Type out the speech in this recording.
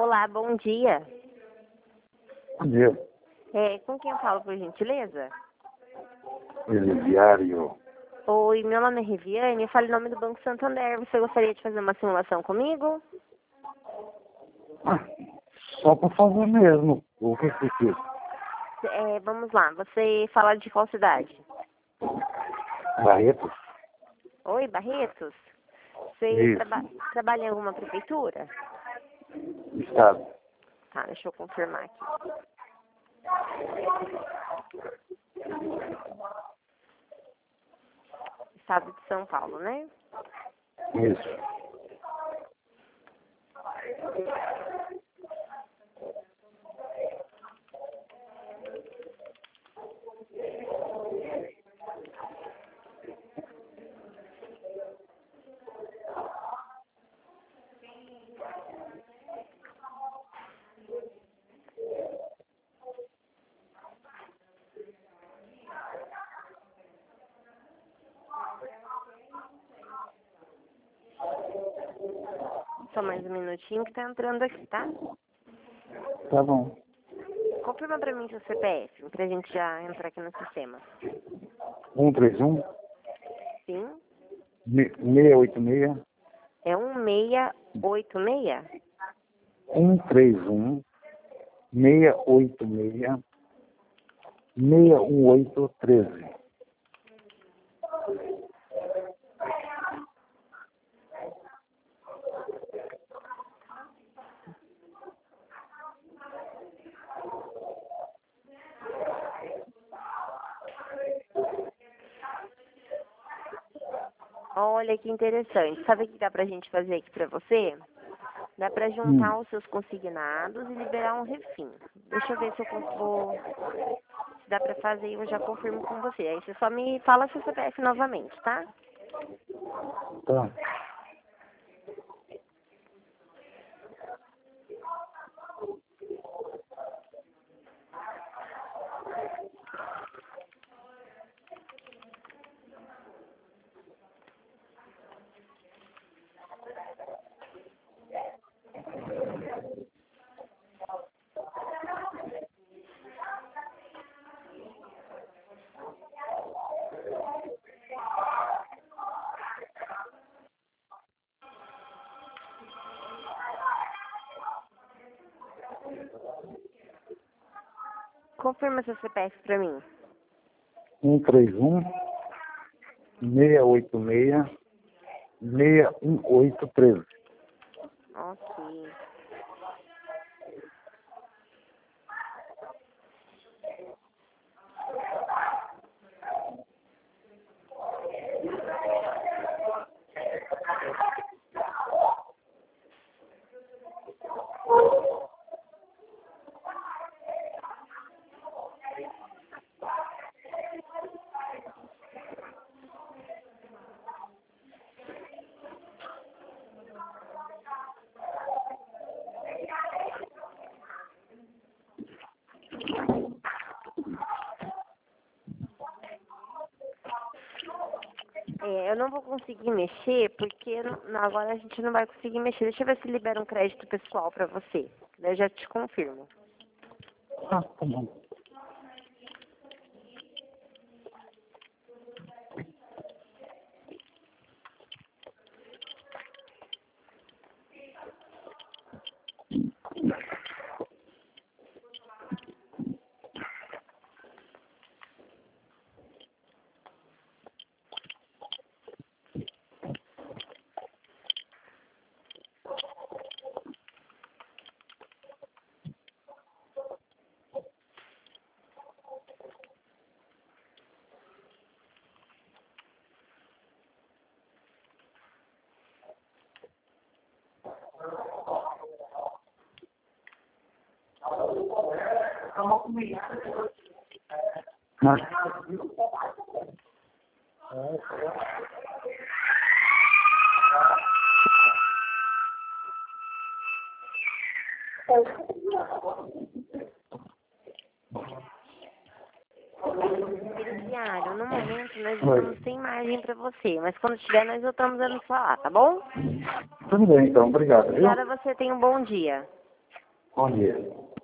Olá, bom dia. Bom dia. Com quem eu falo, por gentileza? Elisiário. Oi, meu nome é Riviane, eu falo em nome do Banco Santander. Você gostaria de fazer uma simulação comigo? Só para fazer mesmo. O que precisa? Vamos lá, você fala de qual cidade? Barretos? Oi, Barretos? Você Isso. trabalha em alguma prefeitura? Estado. Tá, deixa eu confirmar aqui. Estado de São Paulo, né? Isso. Só mais um minutinho que tá entrando aqui, tá? Tá bom. Confirma pra mim seu CPF, pra gente já entrar aqui no sistema. 131 Sim? 686 É 1686? 131 686 61813. Olha que interessante. Sabe o que dá pra gente fazer aqui pra você? Dá pra juntar os seus consignados e liberar um refim. Deixa eu ver se se dá pra fazer e eu já confirmo com você. Aí você só me fala seu CPF novamente, tá? Tá. Confirma seu CPF pra mim. 131 686 61813. Ok. Eu não vou conseguir mexer porque agora a gente não vai conseguir mexer. Deixa eu ver se libera um crédito pessoal pra você. Daí eu já te confirmo. Tá bom. Diário, no momento nós estamos sem margem pra você, mas quando tiver nós voltamos a nos falar, tá bom? Tudo bem, então. Obrigado, viu? Obrigada, você tenha um bom dia. Bom dia.